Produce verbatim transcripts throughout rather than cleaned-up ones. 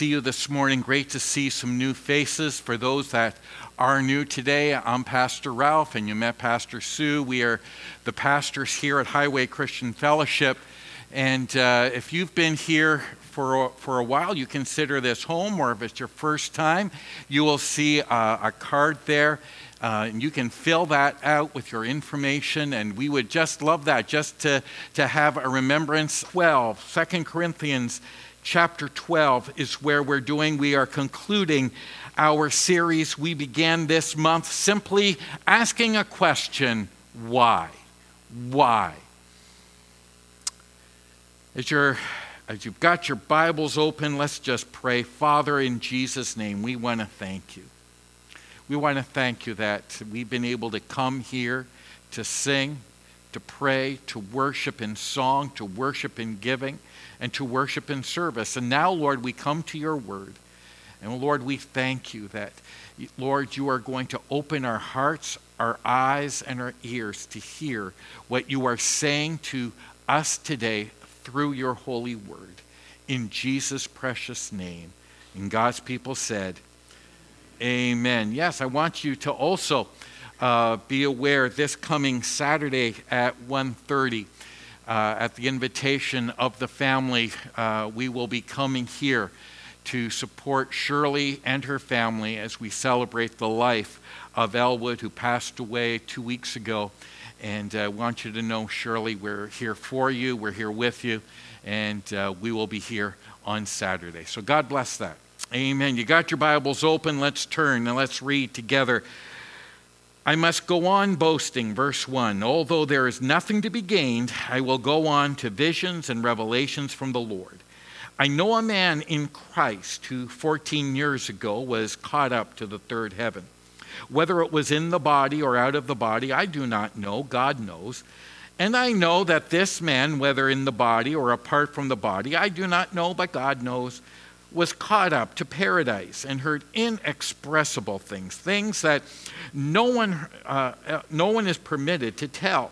See you this morning. Great to see some new faces. For those that are new today, I'm Pastor Ralph, and you met Pastor Sue. We are the pastors here at Highway Christian Fellowship. And uh, if you've been here for a, for a while, you consider this home, or if it's your first time, you will see uh, a card there. Uh, and you can fill that out with your information, and we would just love that, just to, to have a remembrance. twelve, Second Corinthians chapter twelve is where we're doing. We are concluding our series. We began this month simply asking a question: why? Why? As you're, as you've got your Bibles open, let's just pray. Father, in Jesus' name, we want to thank you. We want to thank you that we've been able to come here to sing, to pray, to worship in song, to worship in giving, and to worship in service. And now, Lord, we come to your word. And Lord, we thank you that, Lord, you are going to open our hearts, our eyes, and our ears to hear what you are saying to us today through your holy word. In Jesus' precious name. And God's people said, amen. Yes, I want you to also uh, be aware this coming Saturday at one thirty, uh, at the invitation of the family, uh, we will be coming here to support Shirley and her family as we celebrate the life of Elwood, who passed away two weeks ago. And I uh, want you to know, Shirley, we're here for you, we're here with you, and uh, we will be here on Saturday. So God bless that. Amen. You got your Bibles open. Let's turn and let's read together. I must go on boasting, verse one. Although there is nothing to be gained, I will go on to visions and revelations from the Lord. I know a man in Christ who fourteen years ago was caught up to the third heaven. Whether it was in the body or out of the body, I do not know. God knows. And I know that this man, whether in the body or apart from the body, I do not know, but God knows, was caught up to paradise and heard inexpressible things, things that no one, uh, no one is permitted to tell.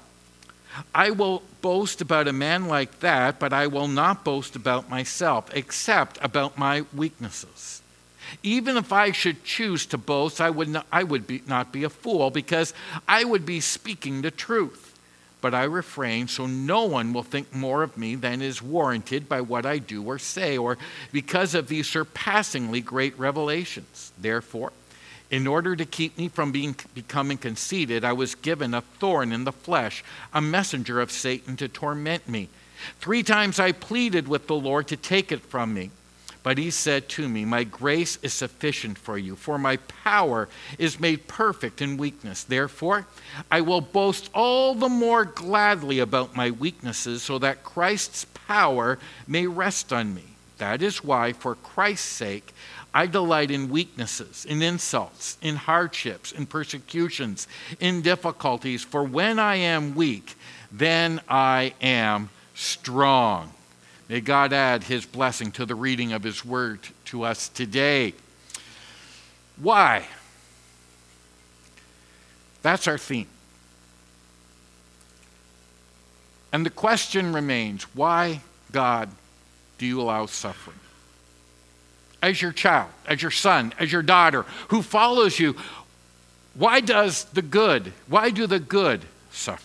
I will boast about a man like that, but I will not boast about myself, except about my weaknesses. Even if I should choose to boast, I would not, I would be, not be a fool, because I would be speaking the truth. But I refrain, so no one will think more of me than is warranted by what I do or say, or because of these surpassingly great revelations. Therefore, in order to keep me from being becoming conceited, I was given a thorn in the flesh, a messenger of Satan to torment me. Three times I pleaded with the Lord to take it from me. But he said to me, my grace is sufficient for you, for my power is made perfect in weakness. Therefore, I will boast all the more gladly about my weaknesses, so that Christ's power may rest on me. That is why, for Christ's sake, I delight in weaknesses, in insults, in hardships, in persecutions, in difficulties. For when I am weak, then I am strong. May God add his blessing to the reading of his word to us today. Why? That's our theme. And the question remains, why, God, do you allow suffering? As your child, as your son, as your daughter who follows you, why does the good, why do the good suffer?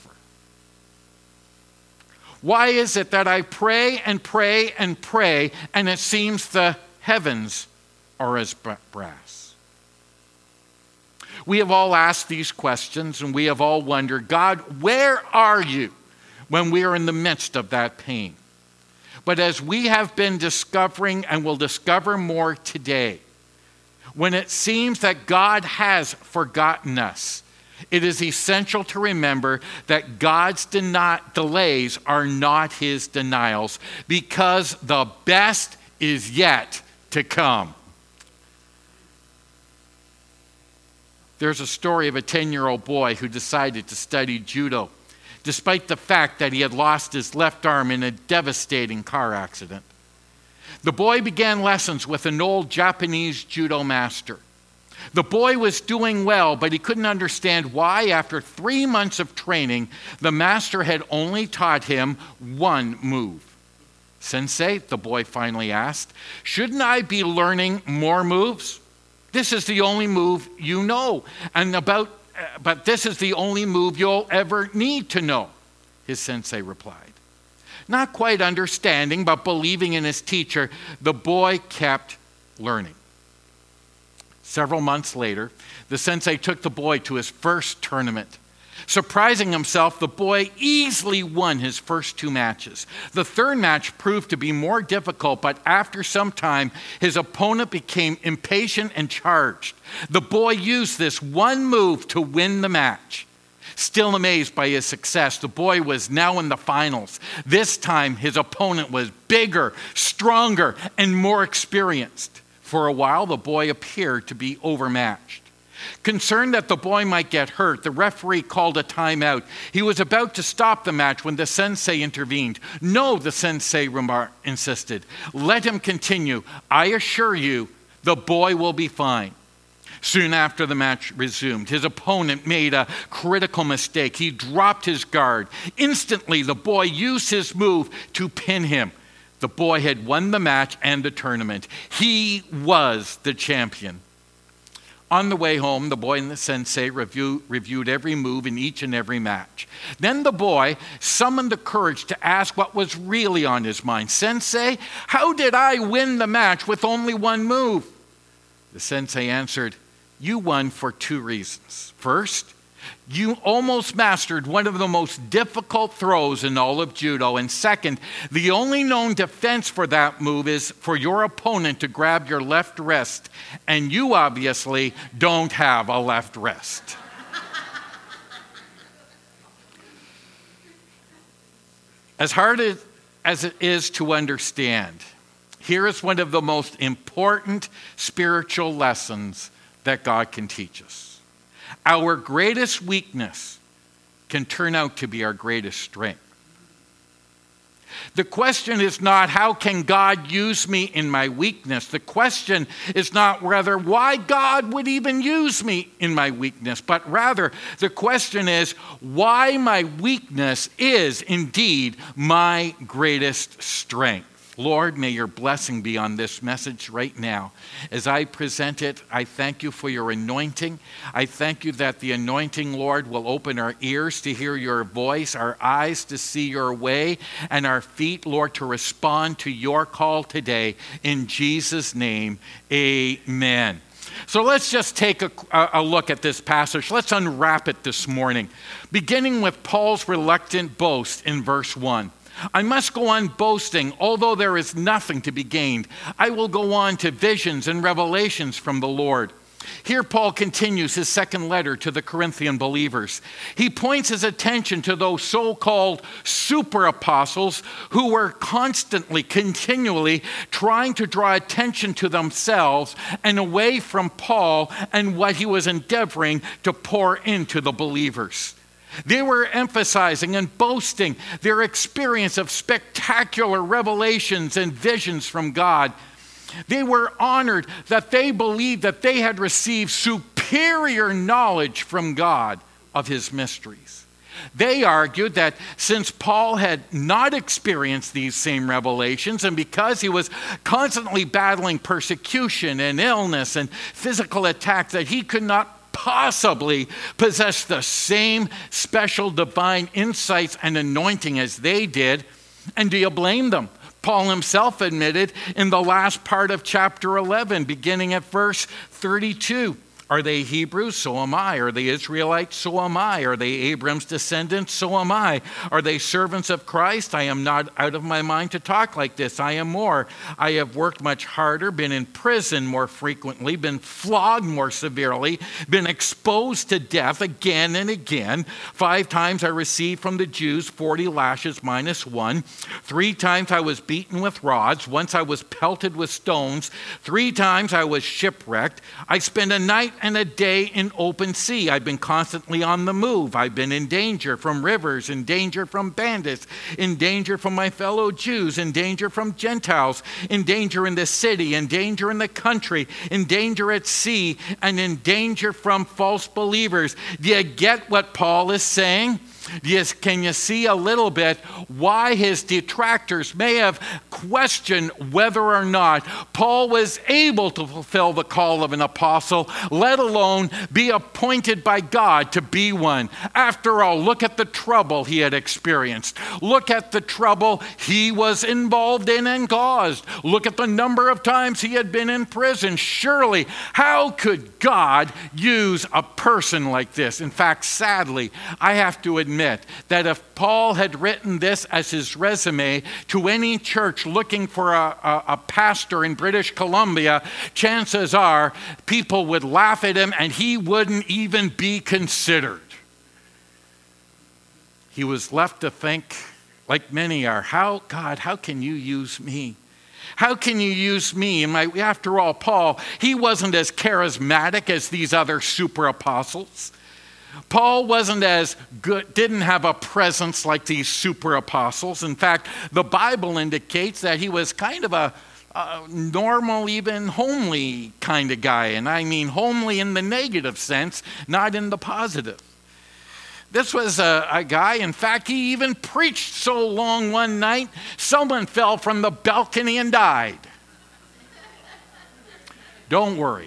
Why is it that I pray and pray and pray, and it seems the heavens are as brass? We have all asked these questions, and we have all wondered, God, where are you when we are in the midst of that pain? But as we have been discovering and will discover more today, when it seems that God has forgotten us, it is essential to remember that God's deni- delays are not his denials, because the best is yet to come. There's a story of a ten-year-old boy who decided to study judo, despite the fact that he had lost his left arm in a devastating car accident. The boy began lessons with an old Japanese judo master. The boy was doing well, but he couldn't understand why, after three months of training, the master had only taught him one move: "Sensei," the boy finally asked, "shouldn't I be learning more moves? This is the only move you know, and about, uh, but this is the only move you'll ever need to know," his sensei replied. Not quite understanding, but believing in his teacher, the boy kept learning. Several months later, the sensei took the boy to his first tournament. Surprising himself, the boy easily won his first two matches. The third match proved to be more difficult, but after some time, his opponent became impatient and charged. The boy used this one move to win the match. Still amazed by his success, the boy was now in the finals. This time, his opponent was bigger, stronger, and more experienced. For a while, the boy appeared to be overmatched. Concerned that the boy might get hurt, the referee called a timeout. He was about to stop the match when the sensei intervened. "No," the sensei remar- insisted. "Let him continue. I assure you, the boy will be fine." Soon after the match resumed, his opponent made a critical mistake. He dropped his guard. Instantly, the boy used his move to pin him. The boy had won the match and the tournament. He was the champion. On the way home, the boy and the sensei review, reviewed every move in each and every match. Then the boy summoned the courage to ask what was really on his mind. "Sensei, how did I win the match with only one move?" The sensei answered, "You won for two reasons. First, you almost mastered one of the most difficult throws in all of judo. And second, the only known defense for that move is for your opponent to grab your left wrist. And you obviously don't have a left wrist." As hard as it is to understand, here is one of the most important spiritual lessons that God can teach us. Our greatest weakness can turn out to be our greatest strength. The question is not, how can God use me in my weakness? The question is not whether why God would even use me in my weakness, but rather the question is why my weakness is indeed my greatest strength. Lord, may your blessing be on this message right now. As I present it, I thank you for your anointing. I thank you that the anointing, Lord, will open our ears to hear your voice, our eyes to see your way, and our feet, Lord, to respond to your call today. In Jesus' name, amen. So let's just take a, a look at this passage. Let's unwrap it this morning, beginning with Paul's reluctant boast in verse one. "I must go on boasting, although there is nothing to be gained. I will go on to visions and revelations from the Lord." Here Paul continues his second letter to the Corinthian believers. He points his attention to those so-called super apostles who were constantly, continually trying to draw attention to themselves and away from Paul and what he was endeavoring to pour into the believers. They were emphasizing and boasting their experience of spectacular revelations and visions from God. They were honored that they believed that they had received superior knowledge from God of his mysteries. They argued that since Paul had not experienced these same revelations, and because he was constantly battling persecution and illness and physical attacks, that he could not possibly possess the same special divine insights and anointing as they did. And do you blame them? Paul himself admitted in the last part of chapter eleven, beginning at verse thirty-two. Are they Hebrews? So am I. Are they Israelites? So am I. Are they Abram's descendants? So am I. Are they servants of Christ? I am not out of my mind to talk like this. I am more. I have worked much harder, been in prison more frequently, been flogged more severely, been exposed to death again and again. Five times I received from the Jews forty lashes minus one. Three times I was beaten with rods. Once I was pelted with stones. Three times I was shipwrecked. I spent a night and a day in open sea. I've been constantly on the move. I've been in danger from rivers, in danger from bandits, in danger from my fellow Jews, in danger from Gentiles, in danger in the city, in danger in the country, in danger at sea, and in danger from false believers. Do you get what Paul is saying? Yes, can you see a little bit why his detractors may have question whether or not Paul was able to fulfill the call of an apostle, let alone be appointed by God to be one. After all, look at the trouble he had experienced. Look at the trouble he was involved in and caused. Look at the number of times he had been in prison. Surely, how could God use a person like this? In fact, sadly, I have to admit that if Paul had written this as his resume to any church looking for a, a, a pastor in British Columbia, chances are people would laugh at him and he wouldn't even be considered. He was left to think, like many are, how, God, how can you use me? How can you use me? And my, after all, Paul, he wasn't as charismatic as these other super apostles. Paul wasn't as good, didn't have a presence like these super apostles. In fact, the Bible indicates that he was kind of a, a normal, even homely kind of guy. And I mean homely in the negative sense, not in the positive. This was a, a guy, in fact, he even preached so long one night, someone fell from the balcony and died. Don't worry.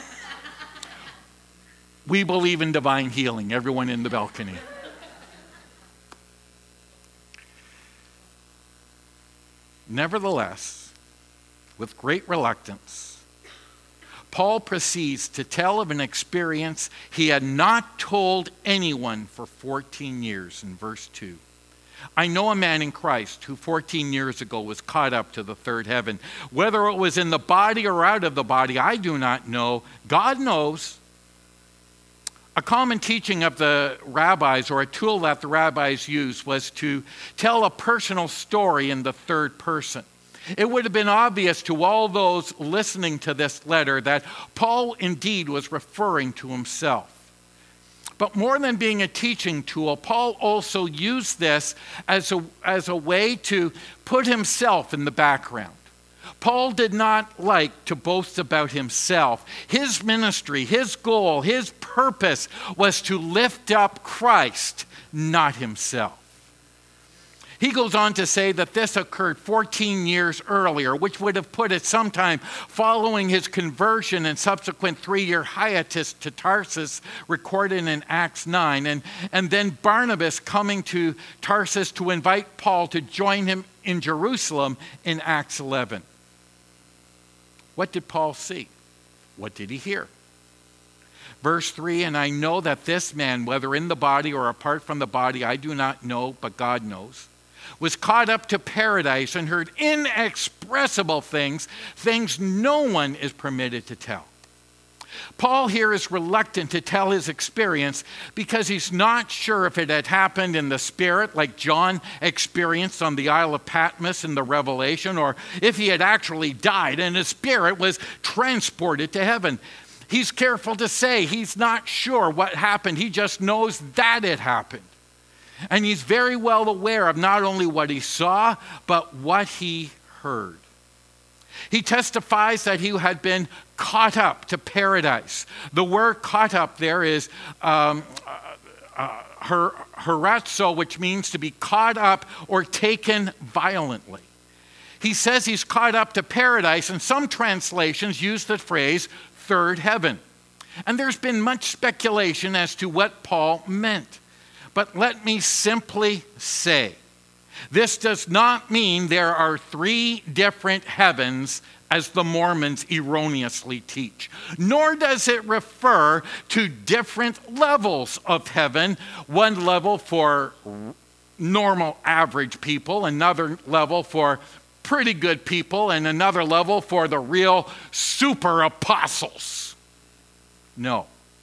We believe in divine healing, everyone in the balcony. Nevertheless, with great reluctance, Paul proceeds to tell of an experience he had not told anyone for fourteen years in verse two. I know a man in Christ who fourteen years ago was caught up to the third heaven. Whether it was in the body or out of the body, I do not know. God knows. A common teaching of the rabbis, or a tool that the rabbis used, was to tell a personal story in the third person. It would have been obvious to all those listening to this letter that Paul indeed was referring to himself. But more than being a teaching tool, Paul also used this as a, as a way to put himself in the background. Paul did not like to boast about himself. His ministry, his goal, his purpose was to lift up Christ, not himself. He goes on to say that this occurred fourteen years earlier, which would have put it sometime following his conversion and subsequent three-year hiatus to Tarsus, recorded in Acts nine, and, and then Barnabas coming to Tarsus to invite Paul to join him in Jerusalem in Acts eleven. What did Paul see? What did he hear? Verse three, and I know that this man, whether in the body or apart from the body, I do not know, but God knows, was caught up to paradise and heard inexpressible things, things no one is permitted to tell. Paul here is reluctant to tell his experience because he's not sure if it had happened in the spirit like John experienced on the Isle of Patmos in the Revelation, or if he had actually died and his spirit was transported to heaven. He's careful to say he's not sure what happened. He just knows that it happened. And he's very well aware of not only what he saw, but what he heard. He testifies that he had been caught up to paradise. The word caught up there is um, uh, her, harazo, which means to be caught up or taken violently. He says he's caught up to paradise, and some translations use the phrase third heaven. And there's been much speculation as to what Paul meant. But let me simply say, this does not mean there are three different heavens as the Mormons erroneously teach. Nor does it refer to different levels of heaven. One level for normal average people, another level for pretty good people, and another level for the real super apostles. No.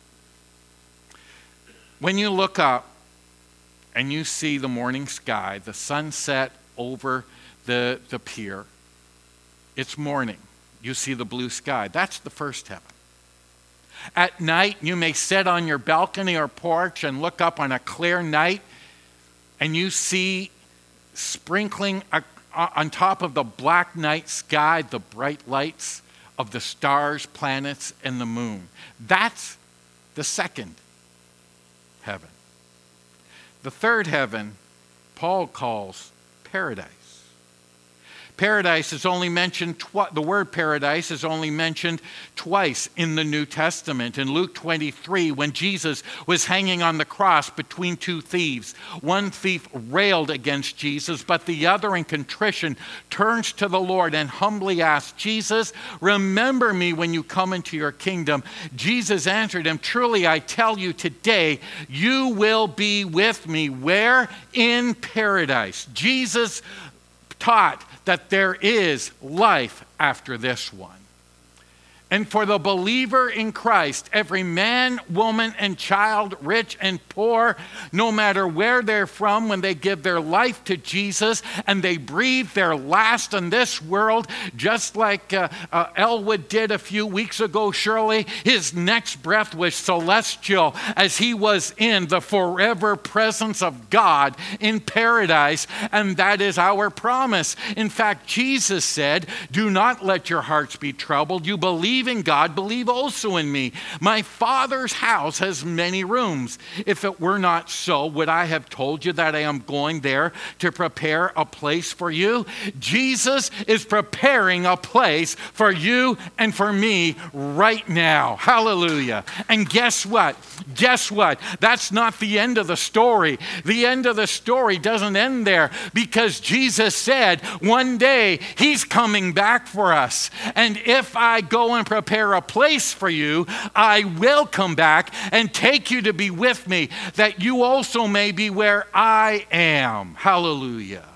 When you look up and you see the morning sky, the sunset over the, the pier, it's morning. You see the blue sky. That's the first heaven. At night, you may sit on your balcony or porch and look up on a clear night, and you see sprinkling a, on top of the black night sky the bright lights of the stars, planets, and the moon. That's the second heaven. The third heaven, Paul calls paradise. Paradise is only mentioned, tw- the word paradise is only mentioned twice in the New Testament. In Luke twenty-three, when Jesus was hanging on the cross between two thieves, one thief railed against Jesus, but the other in contrition turns to the Lord and humbly asks, Jesus, remember me when you come into your kingdom. Jesus answered him, truly I tell you today, you will be with me. Where? In paradise. Jesus taught that there is life after this one. And for the believer in Christ, every man, woman, and child, rich and poor, no matter where they're from, when they give their life to Jesus and they breathe their last in this world, just like uh, uh, Elwood did a few weeks ago, Shirley, his next breath was celestial as he was in the forever presence of God in paradise, and that is our promise. In fact, Jesus said, do not let your hearts be troubled. You believe in God, believe also in me. My Father's house has many rooms. If it were not so, would I have told you that I am going there to prepare a place for you? Jesus is preparing a place for you and for me right now. Hallelujah. And guess what? Guess what? That's not the end of the story. The end of the story doesn't end there, because Jesus said one day he's coming back for us. And if I go and prepare a place for you, I will come back and take you to be with me, that you also may be where I am. Hallelujah.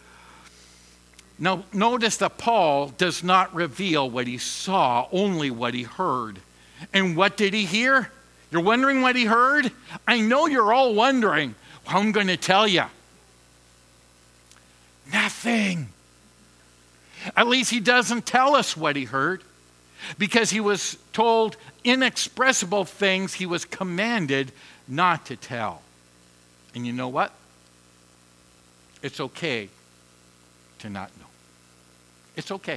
Now, notice that Paul does not reveal what he saw, only what he heard. And what did he hear? You're wondering what he heard? I know you're all wondering. Well, I'm going to tell you. Nothing. At least he doesn't tell us what he heard, because he was told inexpressible things he was commanded not to tell. And you know what? It's okay to not know. It's okay.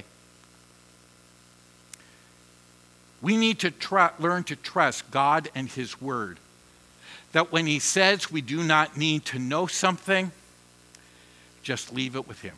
We need to tr- learn to trust God and his word. That when he says we do not need to know something, just leave it with him.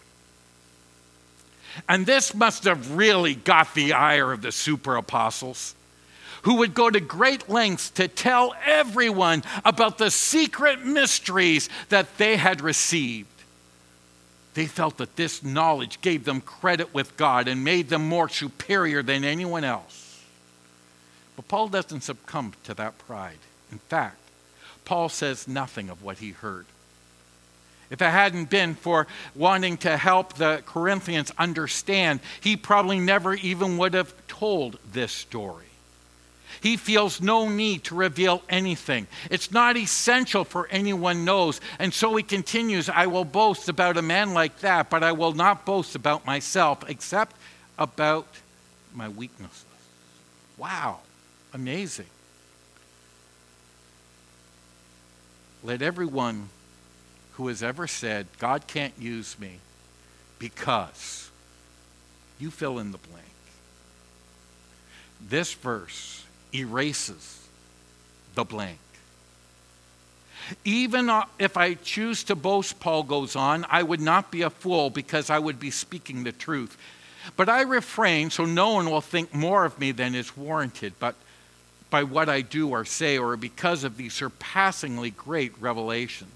And this must have really got the ire of the super apostles, who would go to great lengths to tell everyone about the secret mysteries that they had received. They felt that this knowledge gave them credit with God and made them more superior than anyone else. But Paul doesn't succumb to that pride. In fact, Paul says nothing of what he heard. If it hadn't been for wanting to help the Corinthians understand, he probably never even would have told this story. He feels no need to reveal anything. It's not essential for anyone knows. And so he continues, I will boast about a man like that, but I will not boast about myself, except about my weaknesses. Wow, amazing. Let everyone who has ever said, God can't use me because, you fill in the blank. This verse erases the blank. Even if I choose to boast, Paul goes on, I would not be a fool, because I would be speaking the truth. But I refrain so no one will think more of me than is warranted, but by what I do or say, or because of these surpassingly great revelations.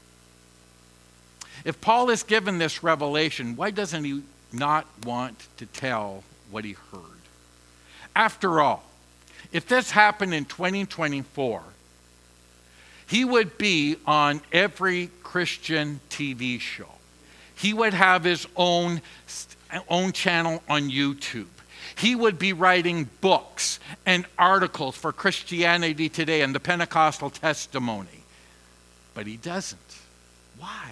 If Paul is given this revelation, why doesn't he not want to tell what he heard? After all, if this happened in twenty twenty-four, he would be on every Christian T V show. He would have his own, own channel on YouTube. He would be writing books and articles for Christianity Today and the Pentecostal Testimony. But he doesn't. Why?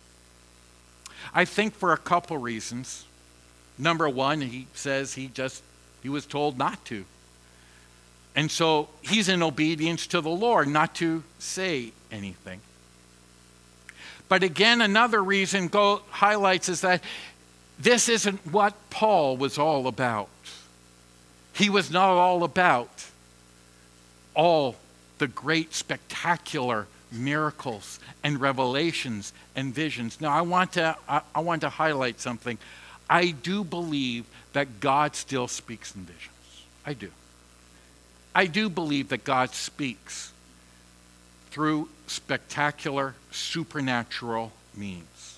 I think for a couple reasons. Number one, he says he just, he was told not to. And so he's in obedience to the Lord not to say anything. But again, another reason go, highlights is that this isn't what Paul was all about. He was not all about all the great, spectacular miracles and revelations and visions. Now, I want to I, I want to highlight something. I do believe that God still speaks in visions. I do. I do believe that God speaks through spectacular, supernatural means.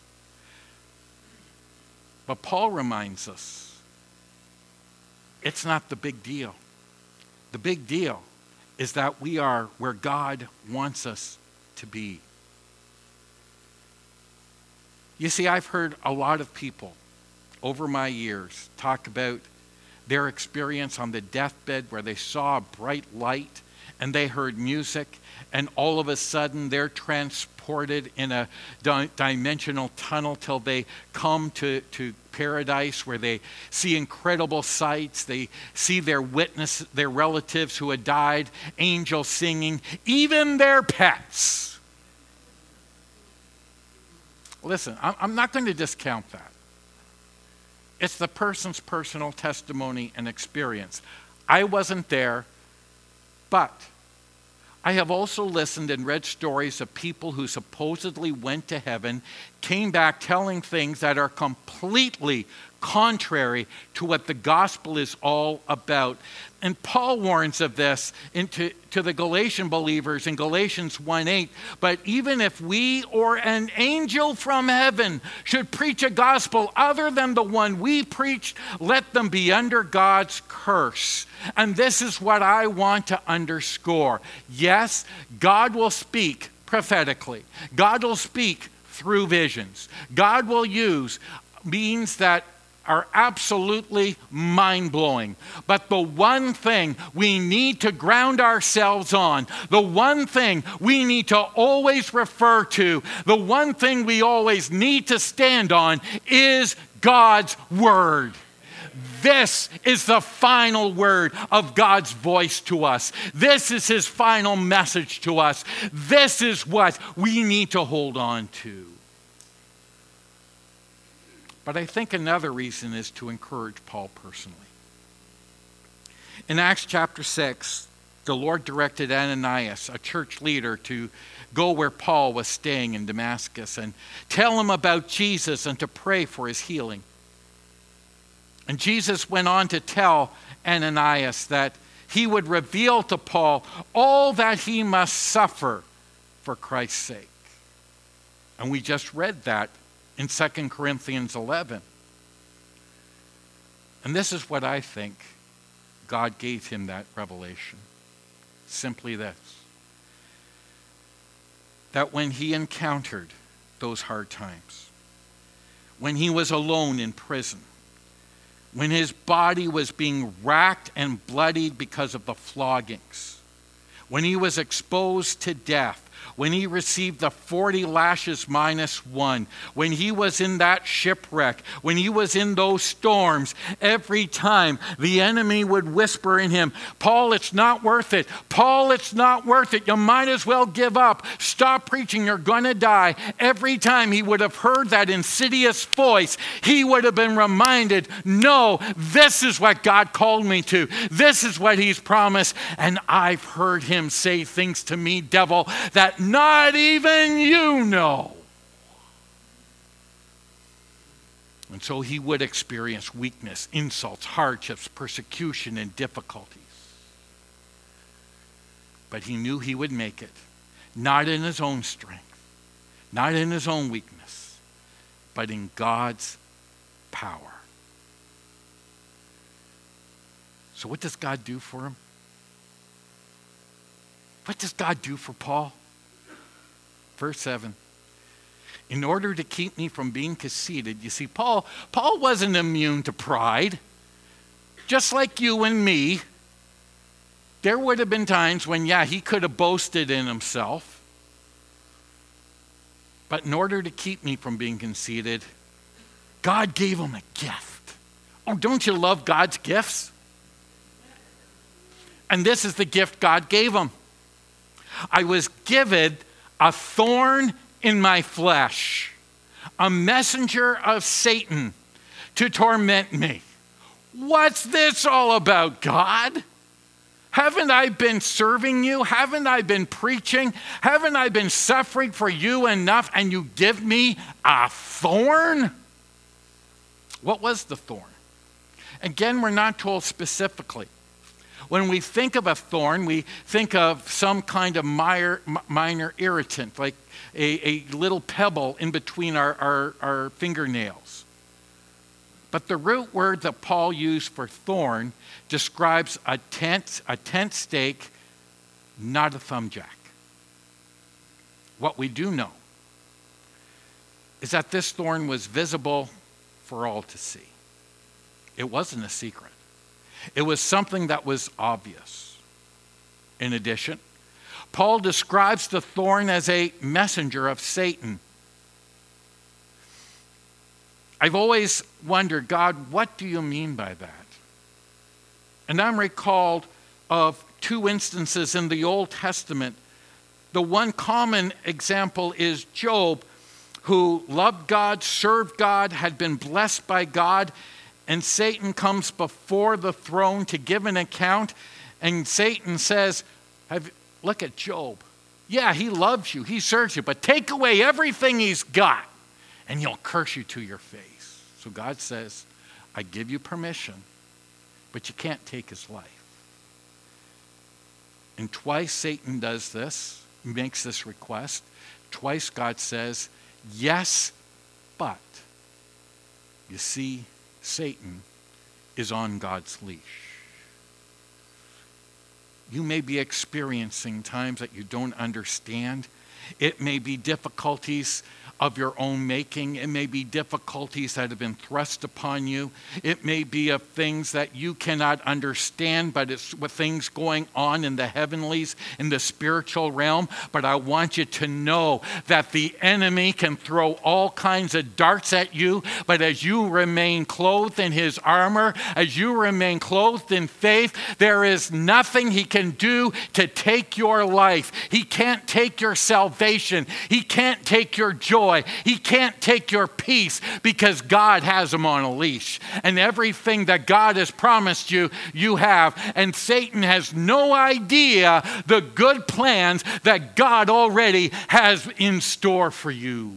But Paul reminds us, it's not the big deal. The big deal is that we are where God wants us to be. You see, I've heard a lot of people over my years talk about their experience on the deathbed where they saw a bright light and they heard music, and all of a sudden they're transported in a di- dimensional tunnel till they come to, to paradise, where they see incredible sights. They see their witness, their relatives who had died, angels singing, even their pets. Listen, I'm not going to discount that. It's the person's personal testimony and experience. I wasn't there, but I have also listened and read stories of people who supposedly went to heaven, came back telling things that are completely contrary to what the gospel is all about. And Paul warns of this into, to the Galatian believers in Galatians one eight. But even if we or an angel from heaven should preach a gospel other than the one we preached, let them be under God's curse. And this is what I want to underscore. Yes, God will speak prophetically. God will speak through visions. God will use means that are absolutely mind-blowing. But the one thing we need to ground ourselves on, the one thing we need to always refer to, the one thing we always need to stand on is God's word. This is the final word of God's voice to us. This is his final message to us. This is what we need to hold on to. But I think another reason is to encourage Paul personally. In Acts chapter six, the Lord directed Ananias, a church leader, to go where Paul was staying in Damascus and tell him about Jesus and to pray for his healing. And Jesus went on to tell Ananias that he would reveal to Paul all that he must suffer for Christ's sake. And we just read that in Second Corinthians eleven. And this is what I think God gave him that revelation. Simply this: that when he encountered those hard times, when he was alone in prison, when his body was being racked and bloodied because of the floggings, when he was exposed to death, when he received the forty lashes minus one, when he was in that shipwreck, when he was in those storms, every time the enemy would whisper in him, Paul, it's not worth it. Paul, it's not worth it. You might as well give up. Stop preaching. You're going to die. Every time he would have heard that insidious voice, he would have been reminded, no, this is what God called me to. This is what he's promised. And I've heard him say things to me, devil, that not even you know. And so he would experience weakness, insults, hardships, persecution, and difficulties. But he knew he would make it, not in his own strength, not in his own weakness, but in God's power. So what does God do for him? What does God do for Paul? Verse seven. In order to keep me from being conceited. You see, Paul, Paul wasn't immune to pride. Just like you and me, there would have been times when, yeah, he could have boasted in himself. But in order to keep me from being conceited, God gave him a gift. Oh, don't you love God's gifts? And this is the gift God gave him. I was given a thorn in my flesh, a messenger of Satan to torment me. What's this all about, God? Haven't I been serving you? Haven't I been preaching? Haven't I been suffering for you enough, and you give me a thorn? What was the thorn? Again, we're not told specifically. When we think of a thorn, we think of some kind of minor, minor irritant, like a, a little pebble in between our, our, our fingernails. But the root word that Paul used for thorn describes a tent, a tent stake, not a thumb jack. What we do know is that this thorn was visible for all to see. It wasn't a secret. It was something that was obvious. In addition, Paul describes the thorn as a messenger of Satan. I've always wondered, God, what do you mean by that? And I'm recalled of two instances in the Old Testament. The one common example is Job, who loved God, served God, had been blessed by God, and Satan comes before the throne to give an account, and Satan says, Have, look at Job. Yeah, he loves you, he serves you, but take away everything he's got, and he'll curse you to your face. So God says, I give you permission, but you can't take his life. And twice Satan does this, makes this request. Twice God says, yes, but. You see, Satan is on God's leash. You may be experiencing times that you don't understand. It may be difficulties of your own making. It may be difficulties that have been thrust upon you. It may be of things that you cannot understand, but it's with things going on in the heavenlies, in the spiritual realm. But I want you to know that the enemy can throw all kinds of darts at you, but as you remain clothed in his armor, as you remain clothed in faith, there is nothing he can do to take your life. He can't take your salvation. He can't take your joy. He can't take your peace, because God has him on a leash. And everything that God has promised you, you have. And Satan has no idea the good plans that God already has in store for you.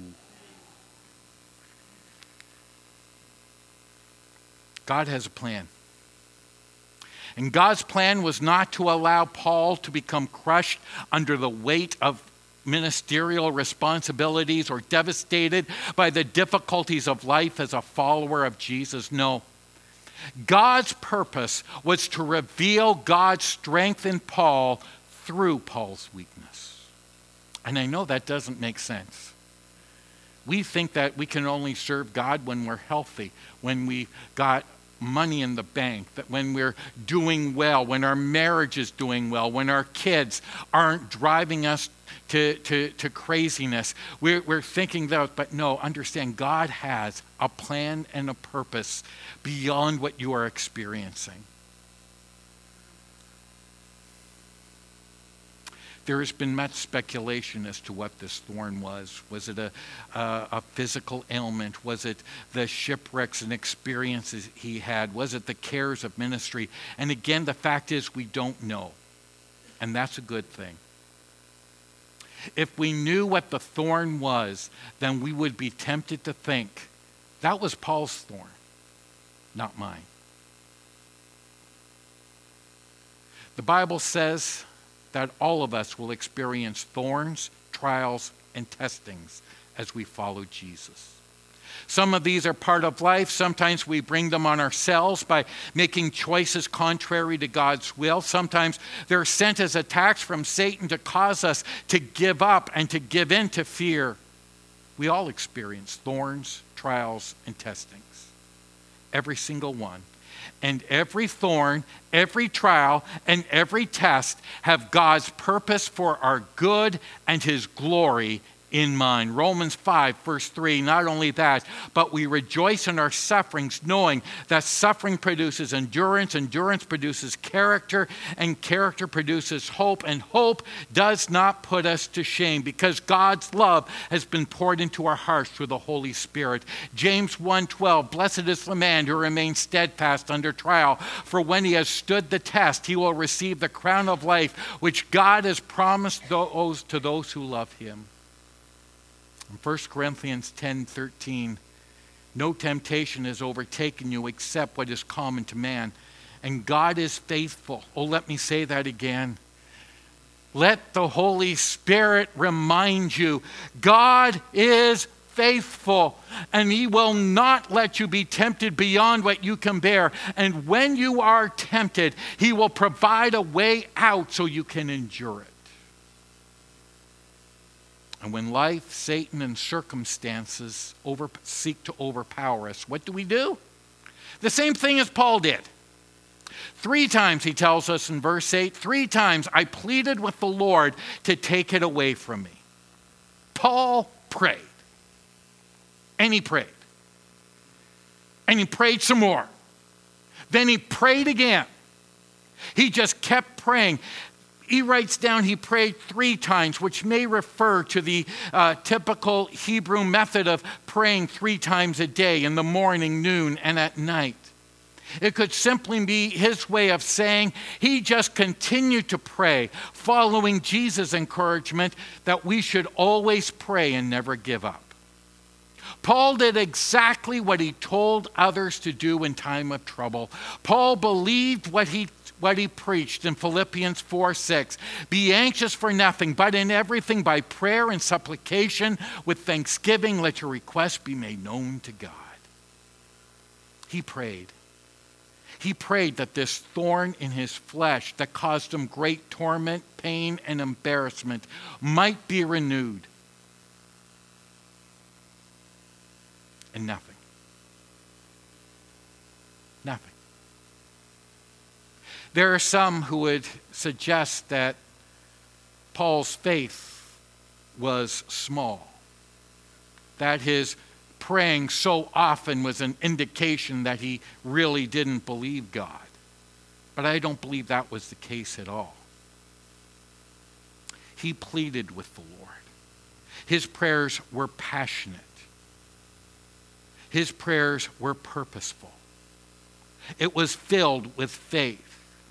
God has a plan. And God's plan was not to allow Paul to become crushed under the weight of ministerial responsibilities or devastated by the difficulties of life as a follower of Jesus. No. God's purpose was to reveal God's strength in Paul through Paul's weakness. And I know that doesn't make sense. We think that we can only serve God when we're healthy, when we got money in the bank, that when we're doing well, when our marriage is doing well, when our kids aren't driving us to, to, to craziness. We're, we're thinking that, but no, understand, God has a plan and a purpose beyond what you are experiencing. There has been much speculation as to what this thorn was. Was it a, a, a physical ailment? Was it the shipwrecks and experiences he had? Was it the cares of ministry? And again, the fact is we don't know. And that's a good thing. If we knew what the thorn was, then we would be tempted to think, that was Paul's thorn, not mine. The Bible says that all of us will experience thorns, trials, and testings as we follow Jesus. Some of these are part of life. Sometimes we bring them on ourselves by making choices contrary to God's will. Sometimes they're sent as attacks from Satan to cause us to give up and to give in to fear. We all experience thorns, trials, and testings. Every single one. And every thorn, every trial, and every test have God's purpose for our good and his glory in mind. Romans five, verse three, not only that, but we rejoice in our sufferings, knowing that suffering produces endurance, endurance produces character, and character produces hope, and hope does not put us to shame, because God's love has been poured into our hearts through the Holy Spirit. James one twelve, blessed is the man who remains steadfast under trial, for when he has stood the test, he will receive the crown of life, which God has promised those to those who love him. In First Corinthians ten thirteen, No temptation has overtaken you except what is common to man. And God is faithful. Oh, let me say that again. Let the Holy Spirit remind you, God is faithful, and he will not let you be tempted beyond what you can bear. And when you are tempted, he will provide a way out so you can endure it. And when life, Satan, and circumstances over, seek to overpower us, what do we do? The same thing as Paul did. Three times, he tells us in verse eight, three times I pleaded with the Lord to take it away from me. Paul prayed. And he prayed. And he prayed some more. Then he prayed again. He just kept praying. He writes down he prayed three times, which may refer to the uh, typical Hebrew method of praying three times a day, in the morning, noon, and at night. It could simply be his way of saying he just continued to pray, following Jesus' encouragement that we should always pray and never give up. Paul did exactly what he told others to do in time of trouble. Paul believed what he what he preached in Philippians four six. Be anxious for nothing, but in everything by prayer and supplication with thanksgiving let your requests be made known to God. He prayed. He prayed that this thorn in his flesh that caused him great torment, pain, and embarrassment might be renewed. And nothing. Nothing. There are some who would suggest that Paul's faith was small, that his praying so often was an indication that he really didn't believe God. But I don't believe that was the case at all. He pleaded with the Lord. His prayers were passionate. His prayers were purposeful. It was filled with faith.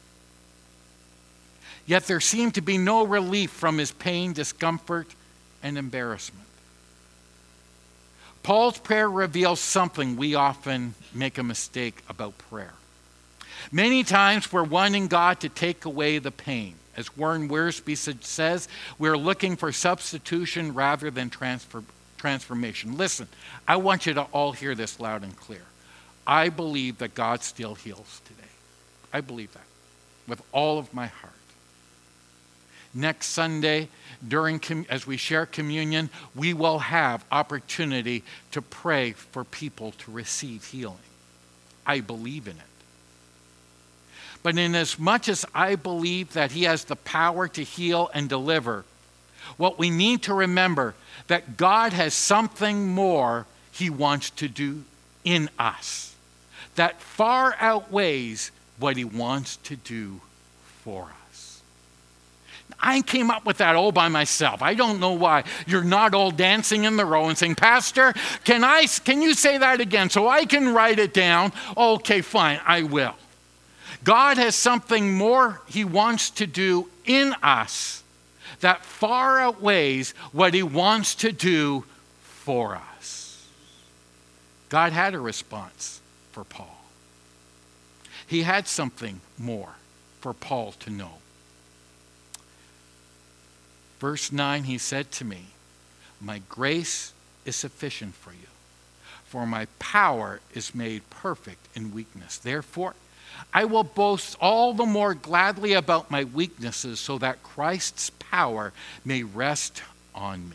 Yet there seemed to be no relief from his pain, discomfort, and embarrassment. Paul's prayer reveals something we often make a mistake about prayer. Many times we're wanting God to take away the pain. As Warren Wiersbe says, we're looking for substitution rather than transfer, transformation. Listen, I want you to all hear this loud and clear. I believe that God still heals today. I believe that with all of my heart. Next Sunday, during as we share communion, we will have opportunity to pray for people to receive healing. I believe in it. But in as much as I believe that he has the power to heal and deliver, what we need to remember that God has something more he wants to do in us that far outweighs what he wants to do for us. I came up with that all by myself. I don't know why. You're not all dancing in the row and saying, Pastor, can I? Can you say that again so I can write it down? Okay, fine, I will. God has something more he wants to do in us that far outweighs what he wants to do for us. God had a response for Paul. He had something more for Paul to know. Verse nine, he said to me, my grace is sufficient for you, for my power is made perfect in weakness. Therefore, I will boast all the more gladly about my weaknesses so that Christ's power may rest on me.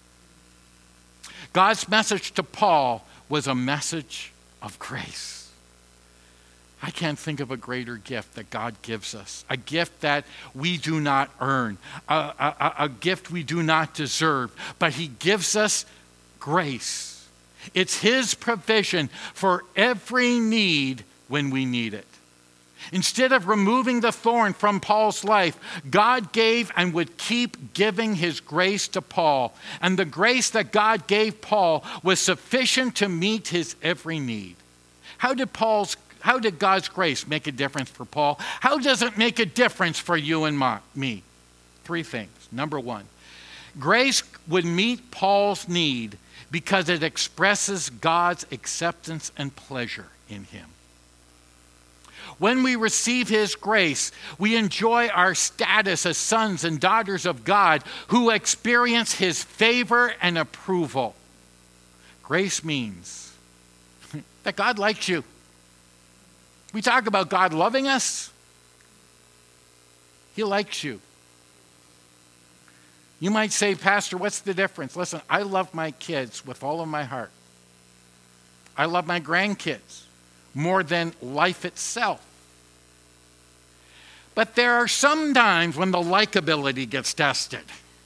God's message to Paul was a message of grace. I can't think of a greater gift that God gives us. A gift that we do not earn. A, a, a gift we do not deserve. But he gives us grace. It's his provision for every need when we need it. Instead of removing the thorn from Paul's life, God gave and would keep giving his grace to Paul. And the grace that God gave Paul was sufficient to meet his every need. How did Paul's How did God's grace make a difference for Paul? How does it make a difference for you and my, me? Three things. Number one, grace would meet Paul's need because it expresses God's acceptance and pleasure in him. When we receive his grace, we enjoy our status as sons and daughters of God who experience his favor and approval. Grace means that God likes you. We talk about God loving us. He likes you. You might say, Pastor, what's the difference? Listen, I love my kids with all of my heart. I love my grandkids more than life itself. But there are some times when the likability gets tested.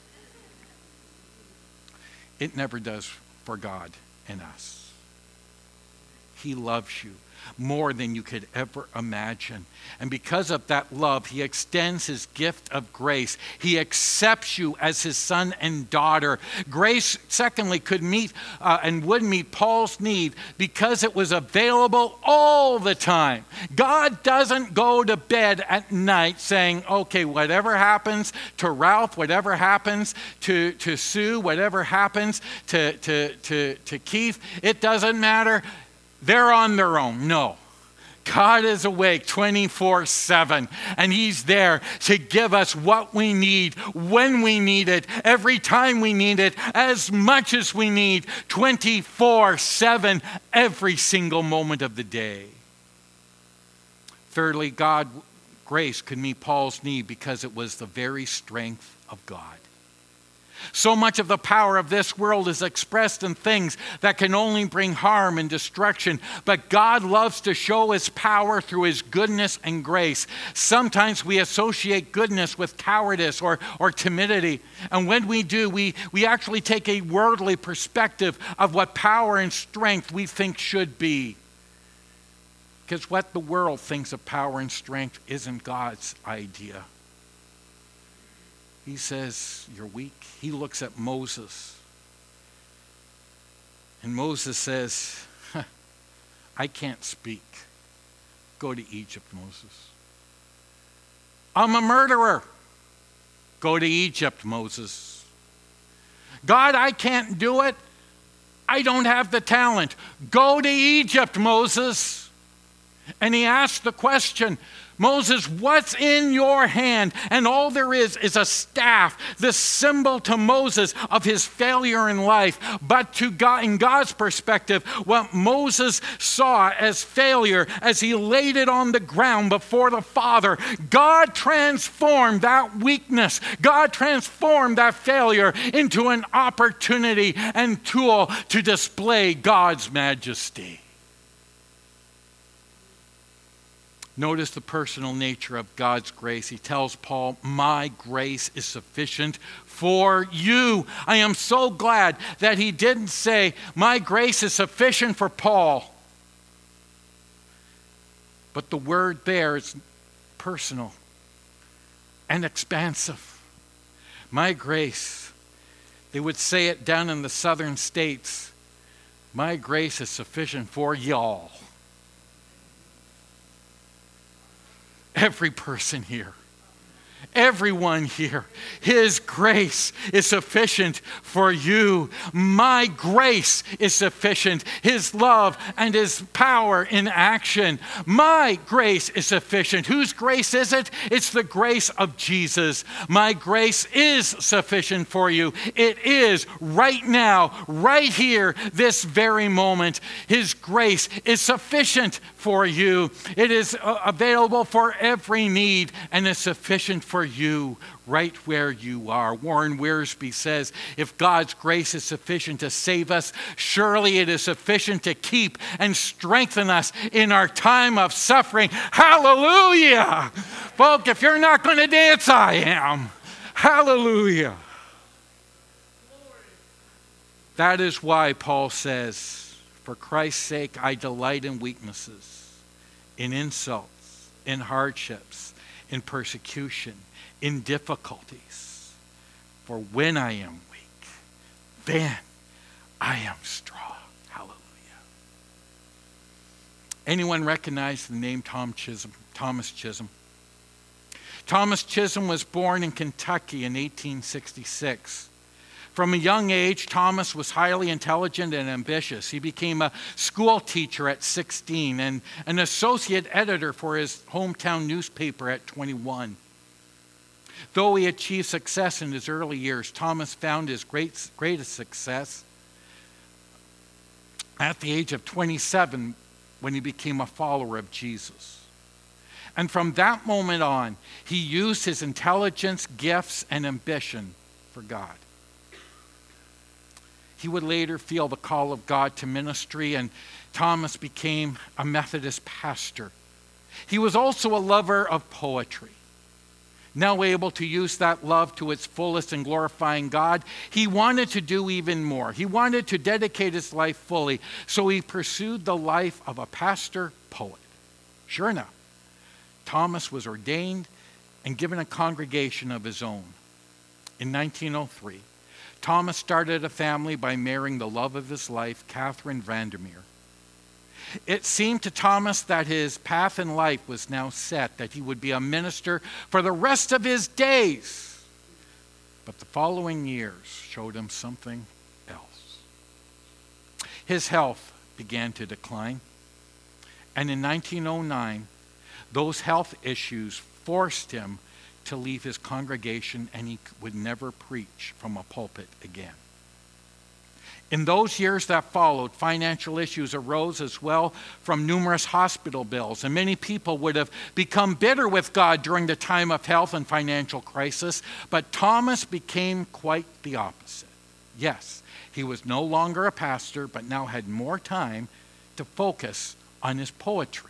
It never does for God and us. He loves you more than you could ever imagine. And because of that love, he extends his gift of grace. He accepts you as his son and daughter. Grace, secondly, could meet uh, and would meet Paul's need because it was available all the time. God doesn't go to bed at night saying, okay, whatever happens to Ralph, whatever happens to, to Sue, whatever happens to, to, to, to Keith, it doesn't matter. They're on their own. No. God is awake twenty-four seven, and he's there to give us what we need, when we need it, every time we need it, as much as we need, twenty-four seven, every single moment of the day. Thirdly, God, grace could meet Paul's need because it was the very strength of God. So much of the power of this world is expressed in things that can only bring harm and destruction. But God loves to show his power through his goodness and grace. Sometimes we associate goodness with cowardice or, or timidity. And when we do, we, we actually take a worldly perspective of what power and strength we think should be. Because what the world thinks of power and strength isn't God's idea. He says, you're weak. He looks at Moses. And Moses says, I can't speak. Go to Egypt, Moses. I'm a murderer. Go to Egypt, Moses. God, I can't do it. I don't have the talent. Go to Egypt, Moses. And he asked the question, Moses, what's in your hand? And all there is is a staff, the symbol to Moses of his failure in life. But to God, in God's perspective, what Moses saw as failure, as he laid it on the ground before the Father, God transformed that weakness. God transformed that failure into an opportunity and tool to display God's majesty. Notice the personal nature of God's grace. He tells Paul, my grace is sufficient for you. I am so glad that he didn't say, my grace is sufficient for Paul. But the word there is personal and expansive. My grace, they would say it down in the southern states, my grace is sufficient for y'all. Every person here, everyone here, his grace is sufficient for you. My grace is sufficient. His love and his power in action. My grace is sufficient. Whose grace is it? It's the grace of Jesus. My grace is sufficient for you. It is right now, right here, this very moment. His grace is sufficient for you. It is uh, available for every need and is sufficient for you right where you are. Warren Wiersbe says, if God's grace is sufficient to save us, surely it is sufficient to keep and strengthen us in our time of suffering. Hallelujah! Folk, if you're not going to dance, I am. Hallelujah! That is why Paul says, for Christ's sake, I delight in weaknesses, in insults, in hardships, in persecution, in difficulties. For when I am weak, then I am strong. Hallelujah. Anyone recognize the name Tom Chisholm, Thomas Chisholm? Thomas Chisholm was born in Kentucky in eighteen sixty-six. From a young age, Thomas was highly intelligent and ambitious. He became a school teacher at sixteen and an associate editor for his hometown newspaper at twenty-one. Though he achieved success in his early years, Thomas found his great, greatest success at the age of twenty-seven when he became a follower of Jesus. And from that moment on, he used his intelligence, gifts, and ambition for God. He would later feel the call of God to ministry, and Thomas became a Methodist pastor. He was also a lover of poetry. Now able to use that love to its fullest in glorifying God, he wanted to do even more. He wanted to dedicate his life fully, so he pursued the life of a pastor poet. Sure enough, Thomas was ordained and given a congregation of his own. In nineteen oh three, Thomas started a family by marrying the love of his life, Catherine Vandermeer. It seemed to Thomas that his path in life was now set, that he would be a minister for the rest of his days. But the following years showed him something else. His health began to decline, and in nineteen oh nine, those health issues forced him to leave his congregation, and he would never preach from a pulpit again. In those years that followed, financial issues arose as well from numerous hospital bills, and many people would have become bitter with God during the time of health and financial crisis, but Thomas became quite the opposite. Yes, he was no longer a pastor, but now had more time to focus on his poetry.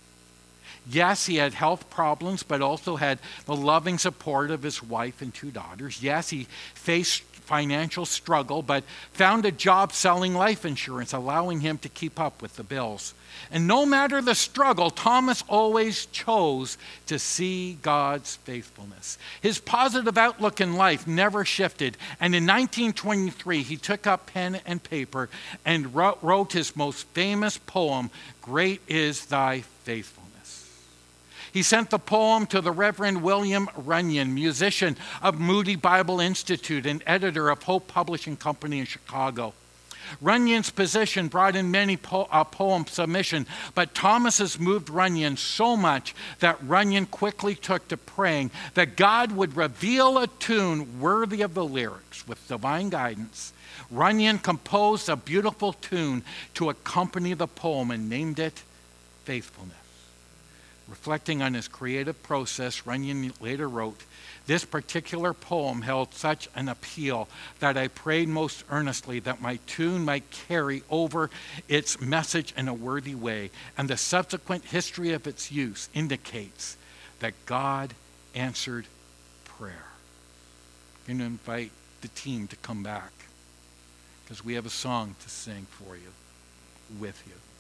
Yes, he had health problems, but also had the loving support of his wife and two daughters. Yes, he faced financial struggle, but found a job selling life insurance, allowing him to keep up with the bills. And no matter the struggle, Thomas always chose to see God's faithfulness. His positive outlook in life never shifted, and in nineteen twenty-three, he took up pen and paper and wrote, wrote his most famous poem, "Great is Thy Faithfulness." He sent the poem to the Reverend William Runyon, musician of Moody Bible Institute and editor of Hope Publishing Company in Chicago. Runyon's position brought in many po- uh, poem submission, but Thomas's moved Runyon so much that Runyon quickly took to praying that God would reveal a tune worthy of the lyrics. With divine guidance, Runyon composed a beautiful tune to accompany the poem and named it Faithfulness. Reflecting on his creative process, Runyon later wrote, "This particular poem held such an appeal that I prayed most earnestly that my tune might carry over its message in a worthy way, and the subsequent history of its use indicates that God answered prayer." I'm going to invite the team to come back because we have a song to sing for you, with you.